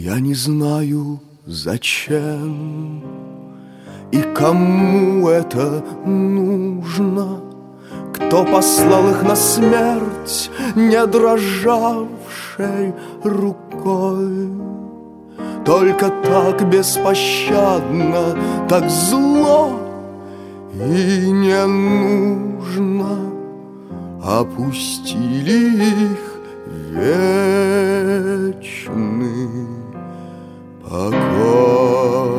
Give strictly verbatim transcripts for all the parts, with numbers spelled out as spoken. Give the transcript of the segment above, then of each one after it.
Я не знаю, зачем и кому это нужно, кто послал их на смерть, не дрожавшей рукой. Только так беспощадно, так зло и не нужно опустили их вечный покой.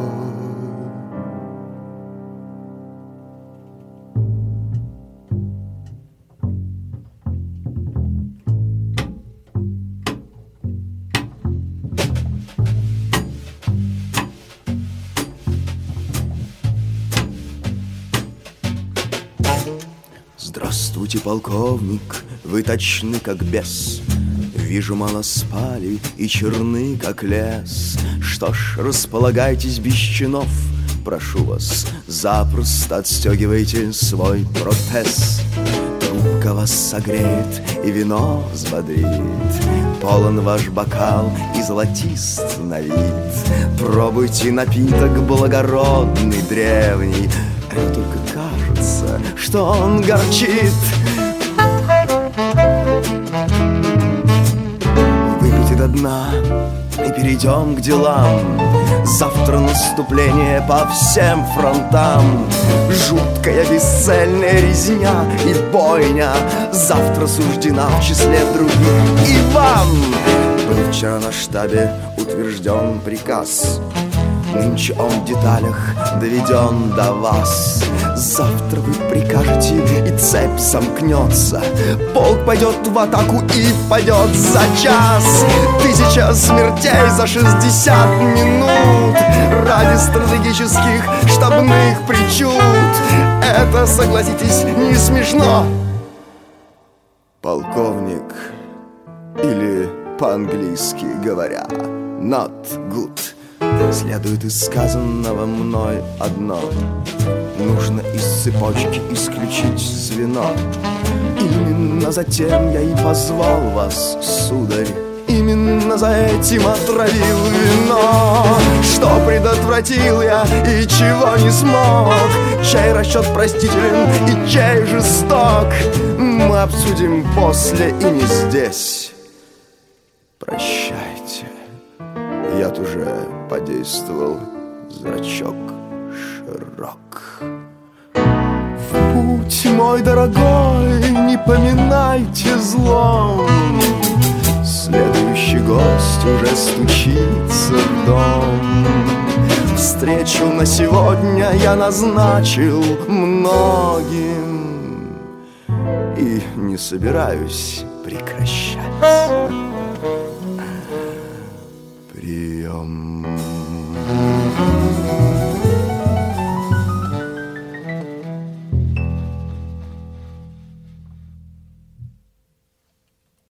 Здравствуйте, полковник, вы точны, как бес. Вижу, мало спали и черны, как лес. Что ж, располагайтесь без чинов. Прошу вас, запросто отстегивайте свой протез. Трубка вас согреет и вино взбодрит. Полон ваш бокал и золотист на вид. Пробуйте напиток благородный, древний. Это только кажется, что он горчит. Выпейте до дна и перейдем к делам. Завтра наступление по всем фронтам. Жуткая бесцельная резня и бойня завтра суждена в числе других и вам. Был вчера на штабе утвержден приказ. Нынче он в деталях доведен до вас. Завтра вы прикажете, и цепь сомкнется. Полк пойдет в атаку и пойдет за час. Тысяча смертей за шестьдесят минут ради стратегических штабных причуд. Это, согласитесь, не смешно. Полковник, или по-английски говоря, not good. Следует из сказанного мной одно: нужно из цепочки исключить звено. Именно затем я и позвал вас, сударь. Именно за этим отравил вино. Что предотвратил я и чего не смог? Чей расчет простителен и чей жесток? Мы обсудим после и не здесь. Прощайте. Яд уже подействовал, зрачок широк. В путь, мой дорогой, не поминайте злом. Следующий гость уже стучится в дом. Встречу на сегодня я назначил многим и не собираюсь прекращать.